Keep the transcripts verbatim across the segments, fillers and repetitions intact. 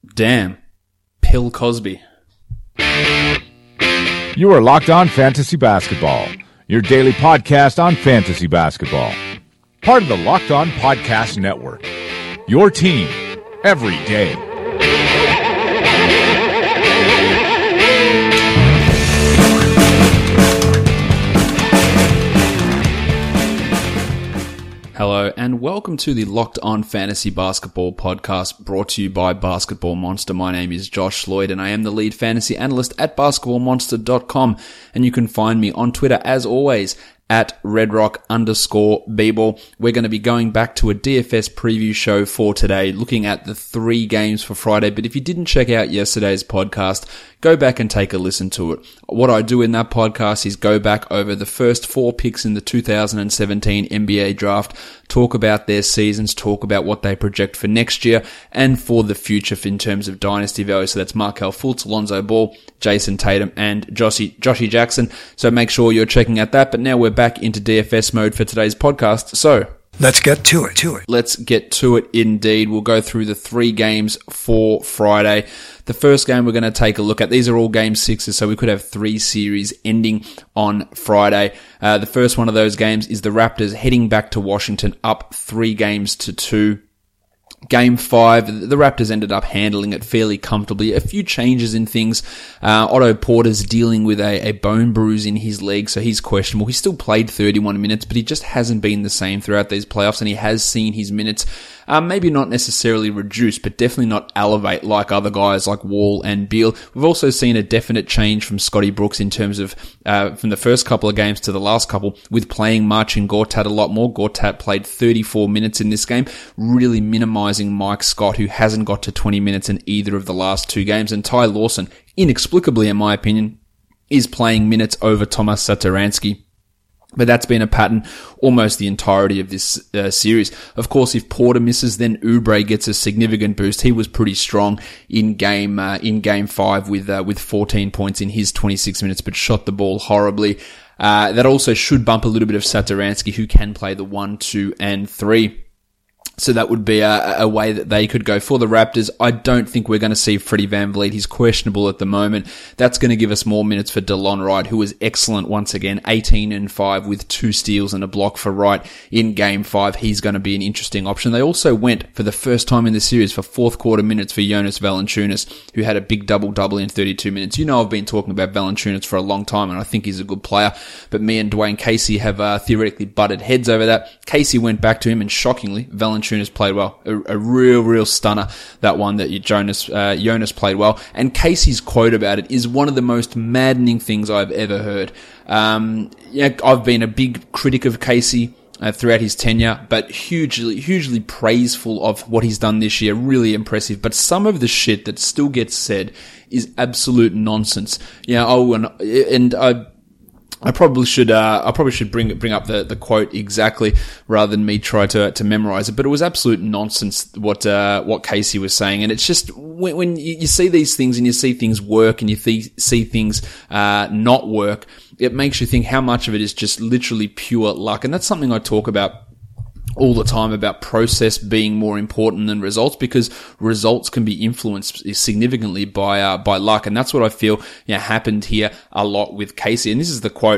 Damn. Pill Cosby. You are Locked On Fantasy Basketball, your daily podcast on fantasy basketball. Part of the Locked On Podcast Network. Your team every day. Hello and welcome to the Locked On Fantasy Basketball podcast brought to you by Basketball Monster. My name is Josh Lloyd and I am the lead fantasy analyst at basketball monster dot com, and you can find me on Twitter as always at redrock underscore bball. We're going to be going back to a D F S preview show for today, looking at the three games for Friday. But if you didn't check out yesterday's podcast, go back and take a listen to it. What I do in that podcast is go back over the first four picks in the two thousand seventeen N B A draft, talk about their seasons, talk about what they project for next year and for the future in terms of dynasty value. So that's Markelle Fultz, Lonzo Ball, Jason Tatum, and Joshy, Joshy Jackson. So make sure you're checking out that. But now we're back into D F S mode for today's podcast. So let's get to it, to it. Let's get to it indeed. We'll go through the three games for Friday. The first game we're going to take a look at, these are all game sixes, so we could have three series ending on Friday. Uh, the first one of those games is the Raptors heading back to Washington up three games to two. Game five, the Raptors ended up handling it fairly comfortably. A few changes in things. Uh, Otto Porter's dealing with a, a bone bruise in his leg, so he's questionable. He still played thirty-one minutes, but he just hasn't been the same throughout these playoffs, and he has seen his minutes um, maybe not necessarily reduce, but definitely not elevate like other guys like Wall and Beal. We've also seen a definite change from Scotty Brooks in terms of uh, from the first couple of games to the last couple, with playing Marcin Gortat a lot more. Gortat played thirty-four minutes in this game, really minimizing Mike Scott, who hasn't got to twenty minutes in either of the last two games. And Ty Lawson, inexplicably in my opinion, is playing minutes over Thomas Satoransky. But that's been a pattern almost the entirety of this uh, series. Of course, if Porter misses, then Oubre gets a significant boost. He was pretty strong in game uh, in game five with uh, with fourteen points in his twenty-six minutes, but shot the ball horribly. Uh, that also should bump a little bit of Satoransky, who can play the one, two, and three. So that would be a, a way that they could go. For the Raptors, I don't think we're going to see Freddie VanVleet. He's questionable at the moment. That's going to give us more minutes for DeLon Wright, who was excellent once again, eighteen and five with two steals and a block for Wright in game five. He's going to be an interesting option. They also went for the first time in the series for fourth quarter minutes for Jonas Valanciunas, who had a big double-double in thirty-two minutes. You know, I've been talking about Valanciunas for a long time, and I think he's a good player, but me and Dwayne Casey have uh, theoretically butted heads over that. Casey went back to him, and shockingly, Valanciunas played well. A, a real, real stunner, that one that Jonas, uh, Jonas played well. And Casey's quote about it is one of the most maddening things I've ever heard. Um, yeah, I've been a big critic of Casey uh, throughout his tenure, but hugely, hugely praiseful of what he's done this year. Really impressive. But some of the shit that still gets said is absolute nonsense. Yeah, oh, and, and I, I probably should, uh, I probably should bring, bring up the, the quote exactly rather than me try to, to memorize it, but it was absolute nonsense what, uh, what Casey was saying. And it's just, when, when you, you see these things and you see things work and you th- see things, uh, not work, it makes you think how much of it is just literally pure luck. And that's something I talk about all the time, about process being more important than results, because results can be influenced significantly by uh, by luck, and that's what I feel you know, happened here a lot with Casey. And this is the quote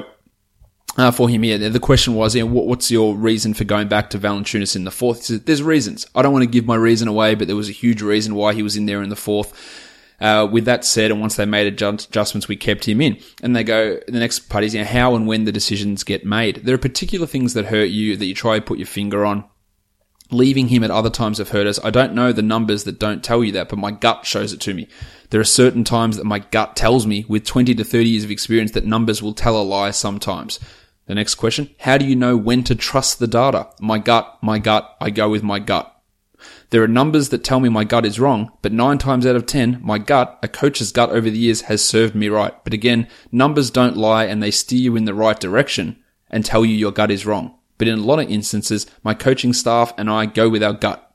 uh, for him here. The question was, you know, what, what's your reason for going back to Valanciunas in the fourth? He said, there's reasons. I don't want to give my reason away, but there was a huge reason why he was in there in the fourth. Uh, with that said, and once they made adjustments, we kept him in. And they go, the next part is, you know, how and when the decisions get made. There are particular things that hurt you that you try to put your finger on. Leaving him at other times have hurt us. I don't know the numbers that don't tell you that, but my gut shows it to me. There are certain times that my gut tells me, with twenty to thirty years of experience, that numbers will tell a lie sometimes. The next question, how do you know when to trust the data? My gut, my gut, I go with my gut. There are numbers that tell me my gut is wrong, but nine times out of ten, my gut, a coach's gut over the years, has served me right. But again, numbers don't lie and they steer you in the right direction and tell you your gut is wrong. But in a lot of instances, my coaching staff and I go with our gut.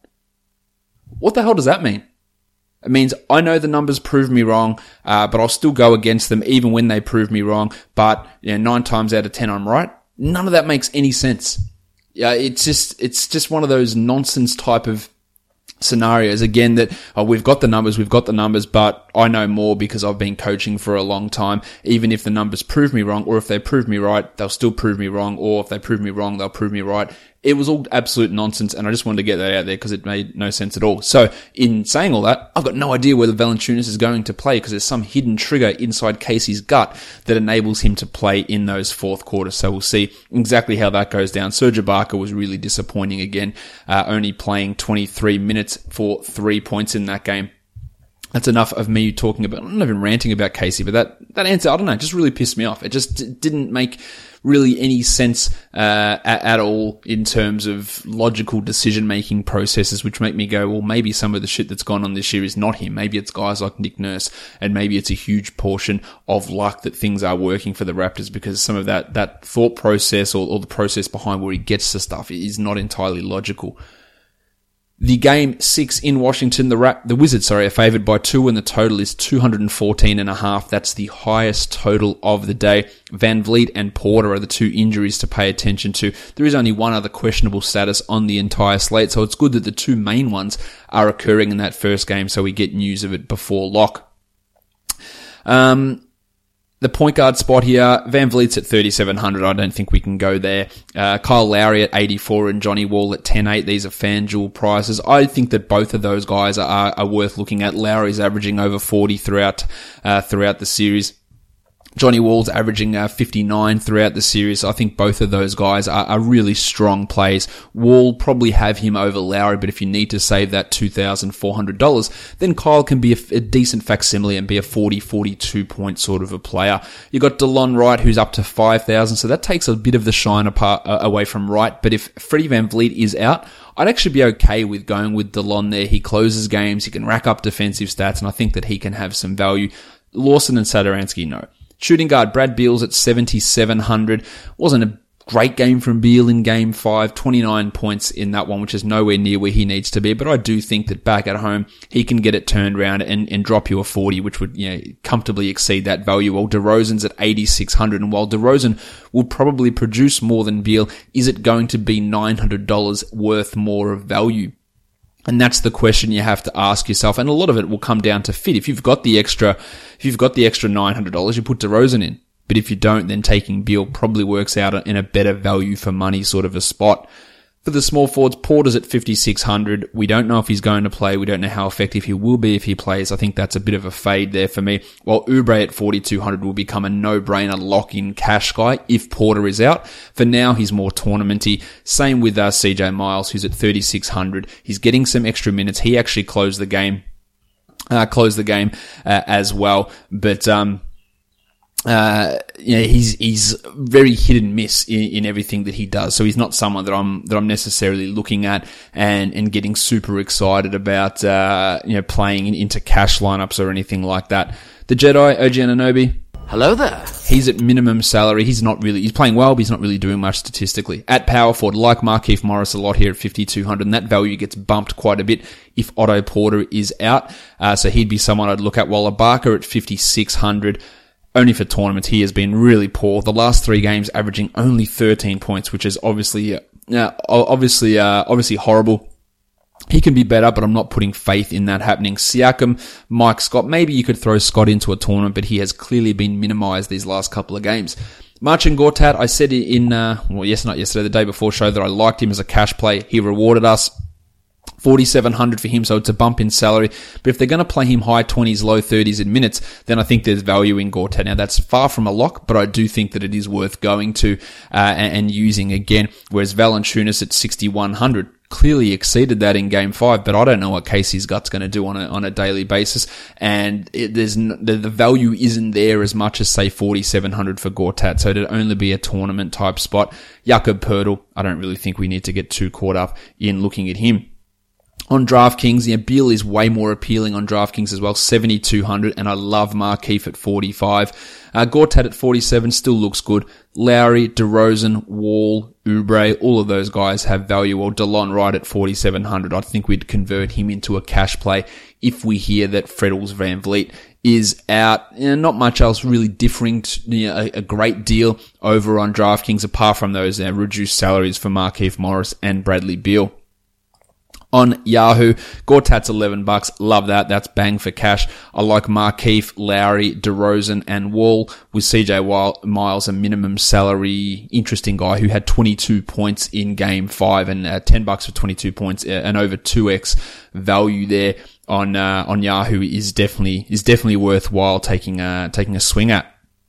What the hell does that mean? It means I know the numbers prove me wrong, uh, but I'll still go against them even when they prove me wrong. But you know, nine times out of ten, I'm right. None of that makes any sense. Yeah, it's just it's just one of those nonsense type of scenarios again that oh, we've got the numbers, we've got the numbers, but I know more because I've been coaching for a long time. Even if the numbers prove me wrong, or if they prove me right, they'll still prove me wrong, or if they prove me wrong, they'll prove me right. It was all absolute nonsense, and I just wanted to get that out there because it made no sense at all. So, in saying all that, I've got no idea whether Valanciunas is going to play because there's some hidden trigger inside Casey's gut that enables him to play in those fourth quarters. So we'll see exactly how that goes down. Serge Ibaka was really disappointing again, uh, only playing twenty-three minutes for three points in that game. That's enough of me talking about, I'm not even ranting about Casey, but that, that answer, I don't know, just really pissed me off. It just d- didn't make really any sense, uh, at, at all in terms of logical decision-making processes, which make me go, well, maybe some of the shit that's gone on this year is not him. Maybe it's guys like Nick Nurse, and maybe it's a huge portion of luck that things are working for the Raptors, because some of that, that thought process or, or the process behind where he gets to stuff is not entirely logical. The game six in Washington, the Rap, the Wizards, sorry, are favored by two, and the total is two hundred fourteen and a half. That's the highest total of the day. Van Vliet and Porter are the two injuries to pay attention to. There is only one other questionable status on the entire slate, so it's good that the two main ones are occurring in that first game, so we get news of it before lock. Um, The point guard spot here, Van Vliet's at thirty-seven hundred. I don't think we can go there. Uh, Kyle Lowry at eighty-four and Johnny Wall at ten eight. These are FanDuel prices. I think that both of those guys are, are worth looking at. Lowry's averaging over forty throughout, uh, throughout the series. Johnny Wall's averaging uh, fifty-nine throughout the series. I think both of those guys are, are really strong plays. Wall probably have him over Lowry, but if you need to save that two thousand four hundred dollars, then Kyle can be a, a decent facsimile and be a forty, forty-two point sort of a player. You got DeLon Wright, who's up to five thousand, so that takes a bit of the shine apart, uh, away from Wright. But if Freddie Van Vliet is out, I'd actually be okay with going with DeLon there. He closes games, he can rack up defensive stats, and I think that he can have some value. Lawson and Satoransky, no. Shooting guard Brad Beal's at seventy-seven hundred. Wasn't a great game from Beal in game five. twenty-nine points in that one, which is nowhere near where he needs to be. But I do think that back at home, he can get it turned around and, and drop you a forty, which would, you know, comfortably exceed that value. While DeRozan's at eighty-six hundred. And while DeRozan will probably produce more than Beal, is it going to be nine hundred dollars worth more of value? And that's the question you have to ask yourself. And a lot of it will come down to fit. If you've got the extra, if you've got the extra nine hundred dollars, you put DeRozan in. But if you don't, then taking Beal probably works out in a better value for money sort of a spot. For the small forwards, Porter's at fifty-six hundred. We don't know if he's going to play. We don't know how effective he will be if he plays. I think that's a bit of a fade there for me. While Oubre at forty-two hundred will become a no-brainer lock-in cash guy if Porter is out. For now, he's more tournamenty. Same with uh, C J Miles, who's at thirty-six hundred. He's getting some extra minutes. He actually closed the game, uh, closed the game uh, as well. But, um, Uh, you know, he's, he's very hit and miss in, in everything that he does. So he's not someone that I'm, that I'm necessarily looking at and, and getting super excited about, uh, you know, playing in, into cash lineups or anything like that. The Jedi, O G Anunoby. Hello there. He's at minimum salary. He's not really, he's playing well, but he's not really doing much statistically. At power forward, like Markieff Morris a lot here at fifty-two hundred, and that value gets bumped quite a bit if Otto Porter is out. Uh, so he'd be someone I'd look at, while Ibaka at fifty-six hundred. Only for tournaments, he has been really poor. The last three games averaging only thirteen points, which is obviously, uh, obviously, uh, obviously horrible. He can be better, but I'm not putting faith in that happening. Siakam, Mike Scott, maybe you could throw Scott into a tournament, but he has clearly been minimized these last couple of games. Marcin Gortat, I said in, uh, well, yes, not yesterday, the day before show that I liked him as a cash play. He rewarded us. forty-seven hundred for him, so it's a bump in salary. But if they're going to play him high twenties, low thirties in minutes, then I think there's value in Gortat. Now, that's far from a lock, but I do think that it is worth going to uh, and, and using again. Whereas Valanciunas at sixty-one hundred clearly exceeded that in game five, but I don't know what Casey's gut's going to do on a on a daily basis. And it, there's n- the, the value isn't there as much as, say, forty-seven hundred for Gortat, so it'd only be a tournament type spot. Jakob Poeltl, I don't really think we need to get too caught up in looking at him. On DraftKings, yeah, Beal is way more appealing on DraftKings as well, seventy-two hundred, and I love Markieff at forty-five. Uh, Gortat at forty-seven still looks good. Lowry, DeRozan, Wall, Oubre, all of those guys have value. Or DeLon Wright at forty-seven hundred. I think we'd convert him into a cash play if we hear that Freddles Van Vliet is out. You know, not much else really differing, to, you know, a, a great deal over on DraftKings apart from those uh, reduced salaries for Markieff Morris and Bradley Beal. On Yahoo, Gortat's eleven bucks. Love that. That's bang for cash. I like Markeith, Lowry, DeRozan, and Wall with C J Miles, a minimum salary. Interesting guy who had twenty-two points in game five and uh, ten bucks for twenty-two points uh, and over two x value there on, uh, on Yahoo is definitely, is definitely worthwhile taking a, taking a swing at.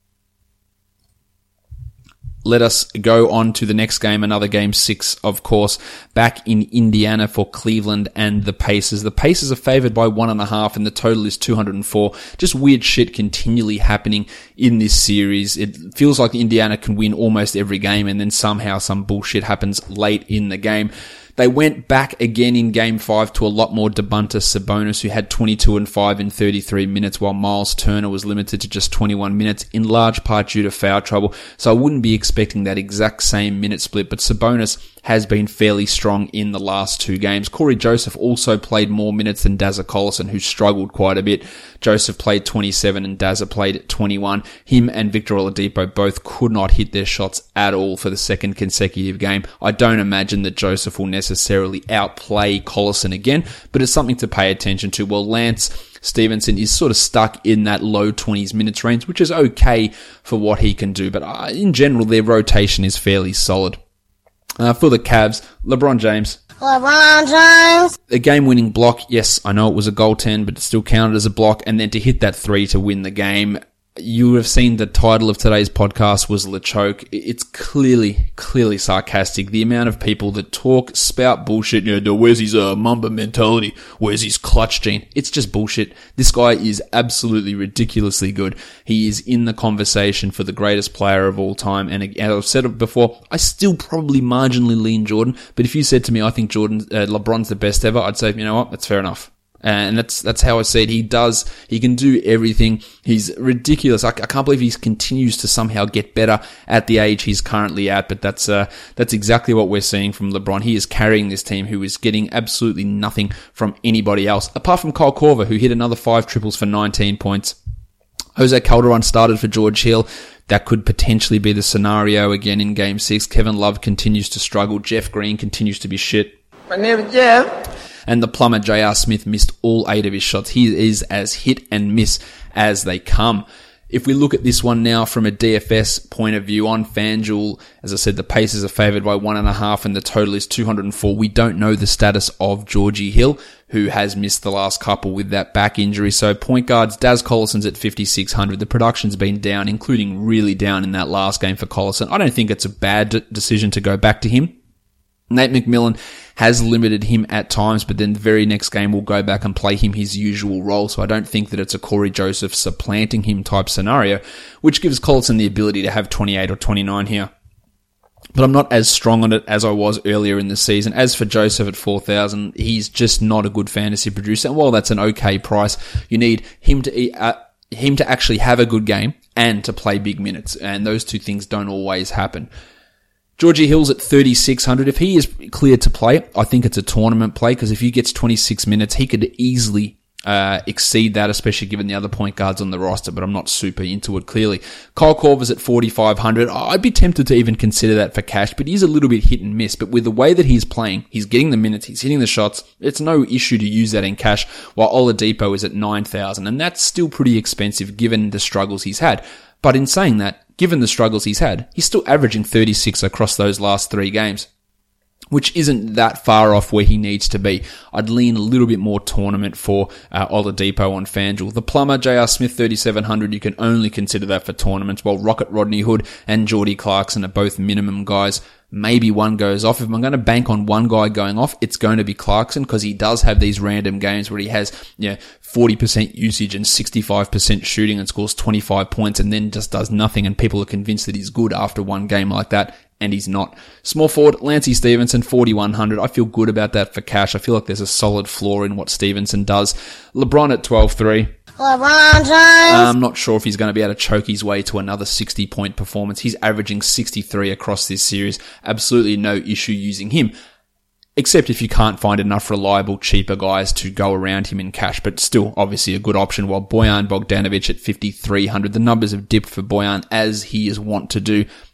Let us go on to the next game, another game six, of course, back in Indiana for Cleveland and the Pacers. The Pacers are favored by one and a half and the total is two hundred four. Just weird shit continually happening in this series. It feels like Indiana can win almost every game and then somehow some bullshit happens late in the game. They went back again in game five to a lot more Domantas Sabonis, who had twenty-two and five in thirty-three minutes, while Miles Turner was limited to just twenty-one minutes, in large part due to foul trouble. So I wouldn't be expecting that exact same minute split, but Sabonis has been fairly strong in the last two games. Corey Joseph also played more minutes than Dazza Collison, who struggled quite a bit. Joseph played twenty-seven and Dazza played twenty-one. Him and Victor Oladipo both could not hit their shots at all for the second consecutive game. I don't imagine that Joseph will necessarily outplay Collison again, but it's something to pay attention to. Well, Lance Stevenson is sort of stuck in that low twenties minutes range, which is okay for what he can do, but uh, in general, their rotation is fairly solid. Uh, for the Cavs, LeBron James. LeBron James. A game-winning block. Yes, I know it was a goaltend, but it still counted as a block. And then to hit that three to win the game. You have seen the title of today's podcast was LeChoke. It's clearly, clearly sarcastic. The amount of people that talk, spout bullshit, you know, where's his uh, Mamba mentality? Where's his clutch gene? It's just bullshit. This guy is absolutely ridiculously good. He is in the conversation for the greatest player of all time. And as I've said it before, I still probably marginally lean Jordan. But if you said to me, I think Jordan, uh, LeBron's the best ever, I'd say, you know what? That's fair enough. And that's, that's how I see it. He does, he can do everything. He's ridiculous. I, I can't believe he continues to somehow get better at the age he's currently at, but that's, uh, that's exactly what we're seeing from LeBron. He is carrying this team who is getting absolutely nothing from anybody else, apart from Kyle Korver, who hit another five triples for nineteen points. Jose Calderon started for George Hill. That could potentially be the scenario again in game six. Kevin Love continues to struggle. Jeff Green continues to be shit. My name is Jeff. And the plumber J R Smith missed all eight of his shots. He is as hit and miss as they come. If we look at this one now from a D F S point of view on FanDuel, as I said, the Pacers are favored by one and a half and the total is two hundred four. We don't know the status of Georgie Hill, who has missed the last couple with that back injury. So point guards, Daz Collison's at fifty-six hundred. The production's been down, including really down in that last game for Collison. I don't think it's a bad d- decision to go back to him. Nate McMillan has limited him at times, but then the very next game will go back and play him his usual role. So I don't think that it's a Corey Joseph supplanting him type scenario, which gives Collison the ability to have twenty-eight or twenty-nine here. But I'm not as strong on it as I was earlier in the season. As for Joseph at four thousand, he's just not a good fantasy producer. And while that's an okay price, you need him to uh, him to actually have a good game and to play big minutes. And those two things don't always happen. Georgie Hill's at thirty-six hundred. If he is cleared to play, I think it's a tournament play, because if he gets twenty-six minutes, he could easily uh exceed that, especially given the other point guards on the roster, but I'm not super into it, clearly. Kyle Korver's at forty-five hundred. I'd be tempted to even consider that for cash, but he's a little bit hit and miss. But with the way that he's playing, he's getting the minutes, he's hitting the shots, it's no issue to use that in cash, while Oladipo is at nine thousand, and that's still pretty expensive given the struggles he's had. But in saying that, given the struggles he's had, he's still averaging thirty-six across those last three games, which isn't that far off where he needs to be. I'd lean a little bit more tournament for uh, Oladipo on FanDuel. The plumber, J R Smith, thirty-seven hundred, you can only consider that for tournaments, while Rocket Rodney Hood and Jordy Clarkson are both minimum guys. Maybe one goes off. If I'm going to bank on one guy going off, it's going to be Clarkson, because he does have these random games where he has, you know, forty percent usage and sixty-five percent shooting and scores twenty-five points and then just does nothing, and people are convinced that he's good after one game like that, and he's not. Small forward, Lancey Stevenson, forty-one hundred. I feel good about that for cash. I feel like there's a solid floor in what Stevenson does. LeBron at twelve three. LeBron James. I'm not sure if he's going to be able to choke his way to another sixty-point performance. He's averaging sixty-three across this series. Absolutely no issue using him, except if you can't find enough reliable, cheaper guys to go around him in cash. But still, obviously a good option. While Bojan Bogdanovic at fifty-three hundred, the numbers have dipped for Bojan, as he is wont to do.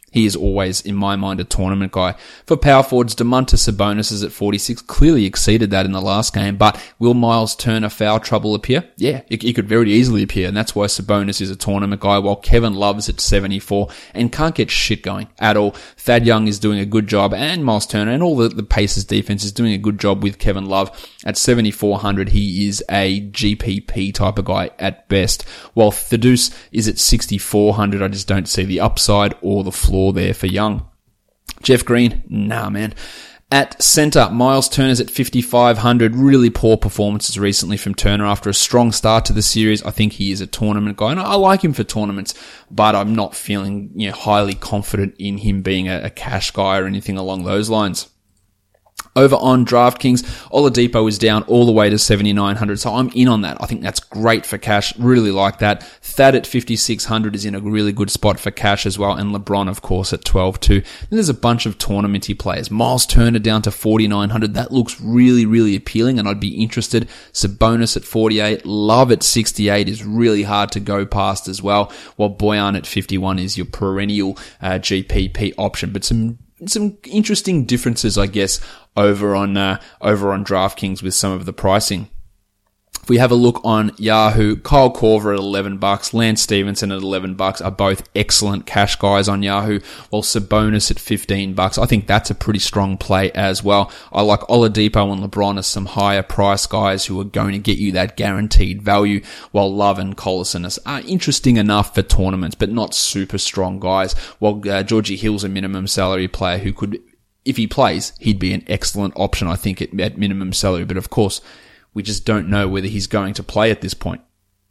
he is always, in my mind, a tournament guy. For power forwards, Domantas Sabonis is at forty-six, clearly exceeded that in the last game, but will Miles Turner foul trouble appear? Yeah, it, it could very easily appear, and that's why Sabonis is a tournament guy, while Kevin Love's at seventy-four and can't get shit going at all. Thad Young is doing a good job, and Miles Turner and all the, the Pacers defense is doing a good job with Kevin Love. At seventy-four hundred, he is a G P P type of guy at best, while Thaddeus is at sixty-four hundred. I just don't see the upside or the floor there for Young. Jeff Green, nah man. At centre, Miles Turner's at fifty-five hundred. Really poor performances recently from Turner after a strong start to the series. I think he is a tournament guy, and I like him for tournaments, but I'm not feeling, you know, highly confident in him being a, a cash guy or anything along those lines. Over on DraftKings, Oladipo is down all the way to seventy-nine hundred, so I'm in on that. I think that's great for cash. Really like that. Thad at fifty-six hundred is in a really good spot for cash as well, and LeBron, of course, at twelve two. Then there's a bunch of tournamenty players. Miles Turner down to forty-nine hundred. That looks really, really appealing, and I'd be interested. Sabonis at forty-eight. Love at sixty-eight is really hard to go past as well, while Bojan at fifty-one is your perennial uh, G P P option. But some some interesting differences, I guess, over on uh, over on DraftKings with some of the pricing. If we have a look on Yahoo, Kyle Korver at eleven bucks, Lance Stevenson at eleven bucks are both excellent cash guys on Yahoo, while Sabonis at fifteen bucks. I think that's a pretty strong play as well. I like Oladipo and LeBron as some higher price guys who are going to get you that guaranteed value, while Love and Collison are interesting enough for tournaments, but not super strong guys, while uh, Georgie Hill's a minimum salary player who could, if he plays, he'd be an excellent option, I think, at, at minimum salary. But of course, we just don't know whether he's going to play at this point.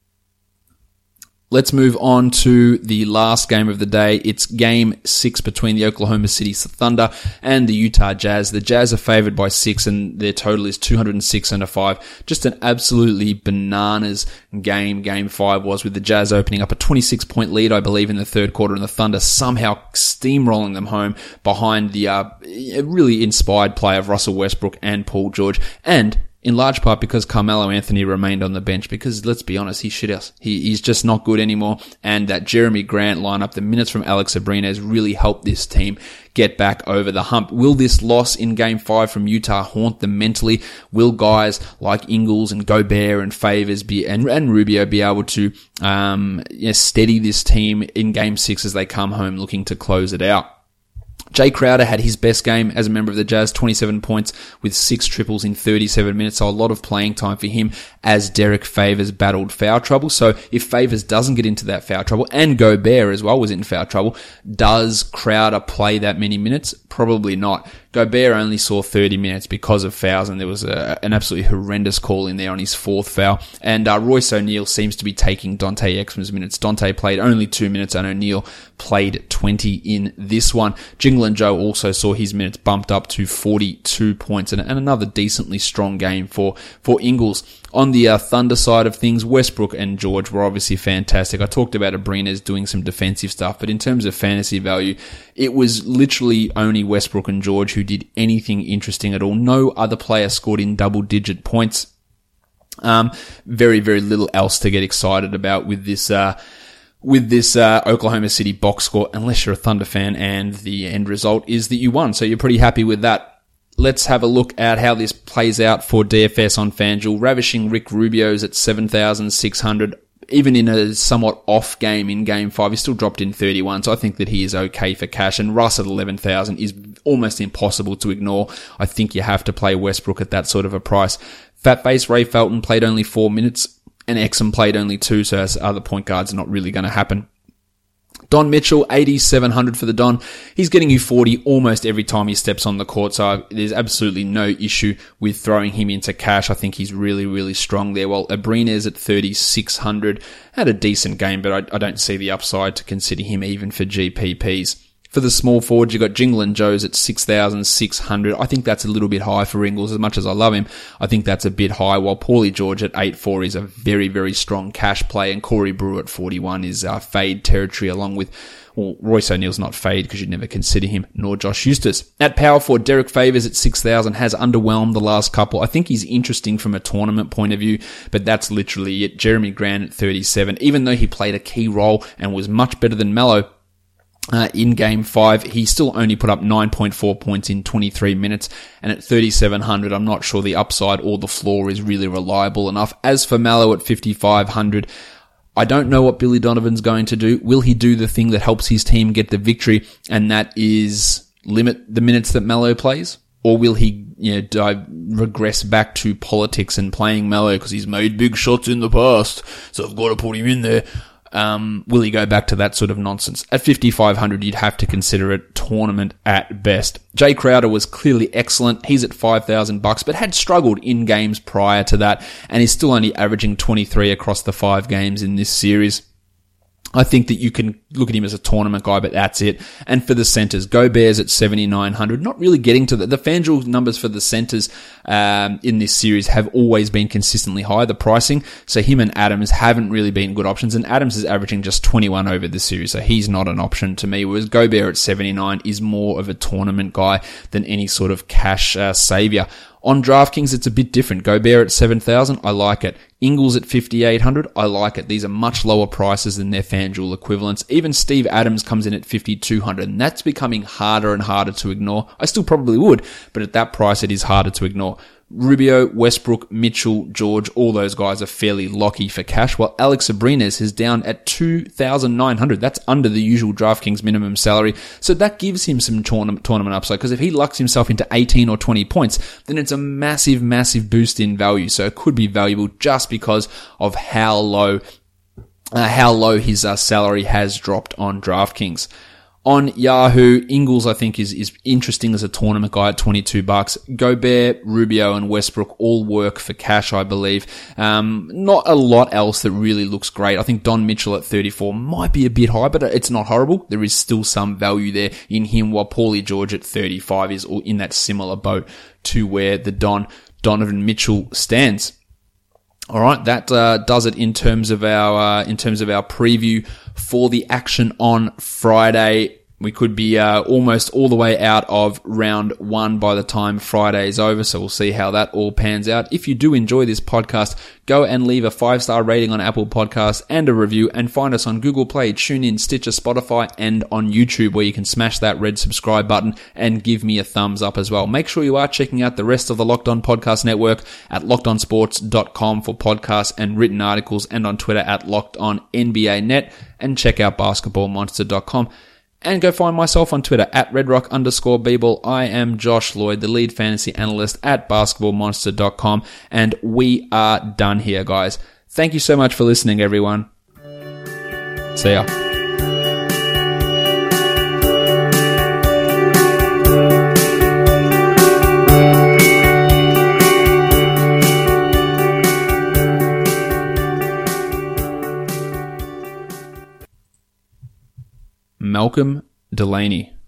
Let's move on to the last game of the day. It's game six between the Oklahoma City Thunder and the Utah Jazz. The Jazz are favored by six and their total is two hundred six and a five. Just an absolutely bananas game, game five was, with the Jazz opening up a twenty-six point lead, I believe, in the third quarter, and the Thunder somehow steamrolling them home behind the uh, really inspired play of Russell Westbrook and Paul George, and in large part because Carmelo Anthony remained on the bench, because let's be honest, he's shit house. He, he's just not good anymore. And that Jeremy Grant lineup, the minutes from Alex Abrines really helped this team get back over the hump. Will this loss in game five from Utah haunt them mentally? Will guys like Ingles and Gobert and Favors be, and, and Rubio be able to, um, you know, steady this team in game six as they come home looking to close it out? Jay Crowder had his best game as a member of the Jazz, twenty-seven points with six triples in thirty-seven minutes, so a lot of playing time for him as Derek Favors battled foul trouble. So if Favors doesn't get into that foul trouble, and Gobert as well was in foul trouble, does Crowder play that many minutes? Probably not. Gobert only saw thirty minutes because of fouls, and there was a, an absolutely horrendous call in there on his fourth foul. And uh, Royce O'Neal seems to be taking Dante Exum's minutes. Dante played only two minutes, and O'Neal played twenty in this one. Jingle and Joe also saw his minutes bumped up to forty-two points, and, and another decently strong game for, for Ingles. On the uh, Thunder side of things, Westbrook and George were obviously fantastic. I talked about Abrines doing some defensive stuff, but in terms of fantasy value, it was literally only Westbrook and George who did anything interesting at all. No other player scored in double-digit points. Um, very, very little else to get excited about with this uh with this uh Oklahoma City box score, unless you're a Thunder fan and the end result is that you won. So you're pretty happy with that. Let's have a look at how this plays out for D F S on FanDuel. Ravishing Rick Rubio's at seven thousand six hundred. Even in a somewhat off game in game five, he still dropped in thirty-one, so I think that he is okay for cash. And Russ at eleven thousand is almost impossible to ignore. I think you have to play Westbrook at that sort of a price. Fat face Ray Felton played only four minutes, and Exum played only two, so as other point guards are not really going to happen. Don Mitchell, eighty-seven hundred for the Don. He's getting you forty almost every time he steps on the court, so there's absolutely no issue with throwing him into cash. I think he's really, really strong there. While Abrines at thirty-six hundred had a decent game, but I, I don't see the upside to consider him even for G P Ps. For the small forwards, you've got Jingle and Joe's at six thousand six hundred. I think that's a little bit high for Ingles. As much as I love him, I think that's a bit high, while Paulie George at eight four is a very, very strong cash play, and Corey Brewer at forty-one is uh, fade territory, along with, well, Royce O'Neal's not fade because you'd never consider him, nor Josh Eustace. At power forward, Derek Favors at six thousand has underwhelmed the last couple. I think he's interesting from a tournament point of view, but that's literally it. Jeremy Grant at thirty-seven, even though he played a key role and was much better than Melo, Uh, in game five, he still only put up nine point four points in twenty-three minutes. And at thirty-seven hundred, I'm not sure the upside or the floor is really reliable enough. As for Mallow at fifty-five hundred, I don't know what Billy Donovan's going to do. Will he do the thing that helps his team get the victory? And that is limit the minutes that Mallow plays? Or will he, you know, dive, regress back to politics and playing Mallow because he's made big shots in the past, so I've got to put him in there? Um, will he go back to that sort of nonsense? At fifty-five hundred, you'd have to consider it tournament at best. Jay Crowder was clearly excellent. He's at five thousand bucks, but had struggled in games prior to that, and he's still only averaging twenty-three across the five games in this series. I think that you can look at him as a tournament guy, but that's it. And for the centers, Gobert's at seventy-nine hundred. Not really getting to the, the FanDuel numbers for the centers, um, in this series have always been consistently high, the pricing. So him and Adams haven't really been good options. And Adams is averaging just twenty-one over the series. So he's not an option to me. Whereas Gobert at seventy-nine is more of a tournament guy than any sort of cash, uh, savior. On DraftKings, it's a bit different. Gobert at seven thousand, I like it. Ingles at fifty-eight hundred, I like it. These are much lower prices than their FanDuel equivalents. Even Steve Adams comes in at fifty-two hundred, and that's becoming harder and harder to ignore. I still probably would, but at that price, it is harder to ignore. Rubio, Westbrook, Mitchell, George, all those guys are fairly locky for cash, while Alex Abrines is down at two thousand nine hundred. That's under the usual DraftKings minimum salary. So that gives him some tournament, tournament upside, because if he lucks himself into eighteen or twenty points, then it's a massive, massive boost in value. So it could be valuable just because of how low, uh, how low his uh, salary has dropped on DraftKings. On Yahoo, Ingles, I think, is, is interesting as a tournament guy at twenty-two bucks. Gobert, Rubio, and Westbrook all work for cash, I believe. Um, not a lot else that really looks great. I think Don Mitchell at thirty-four might be a bit high, but it's not horrible. There is still some value there in him, while Paulie George at thirty-five is in that similar boat to where the Don Donovan Mitchell stands. All right, that uh, does it in terms of our uh, in terms of our preview for the action on Friday. We could be uh, almost all the way out of round one by the time Friday is over, so we'll see how that all pans out. If you do enjoy this podcast, go and leave a five-star rating on Apple Podcasts and a review, and find us on Google Play, TuneIn, Stitcher, Spotify, and on YouTube, where you can smash that red subscribe button and give me a thumbs up as well. Make sure you are checking out the rest of the Locked On Podcast Network at locked on sports dot com for podcasts and written articles, and on Twitter at Locked On N B A Net, and check out basketball monster dot com. And go find myself on Twitter at redrock underscore bball. I am Josh Lloyd, the lead fantasy analyst at basketball monster dot com. And we are done here, guys. Thank you so much for listening, everyone. See ya. Malcolm Delaney.